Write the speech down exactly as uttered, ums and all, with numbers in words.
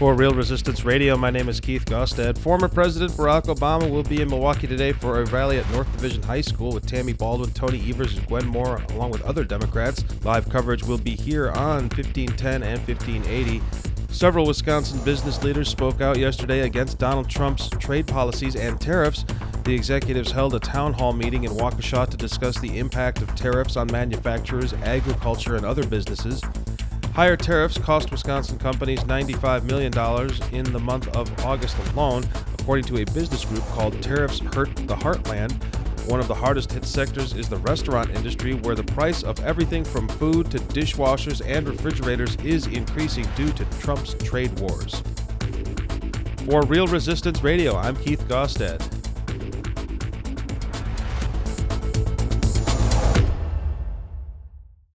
For Real Resistance Radio, my name is Keith Gostad. Former President Barack Obama will be in Milwaukee today for a rally at North Division High School with Tammy Baldwin, Tony Evers, and Gwen Moore, along with other Democrats. Live coverage will be here on fifteen ten and fifteen eighty. Several Wisconsin business leaders spoke out yesterday against Donald Trump's trade policies and tariffs. The executives held a town hall meeting in Waukesha to discuss the impact of tariffs on manufacturers, agriculture, and other businesses. Higher tariffs cost Wisconsin companies ninety-five million dollars in the month of August alone, according to a business group called Tariffs Hurt the Heartland. One of the hardest hit sectors is the restaurant industry, where the price of everything from food to dishwashers and refrigerators is increasing due to Trump's trade wars. For Real Resistance Radio, I'm Keith Gostad.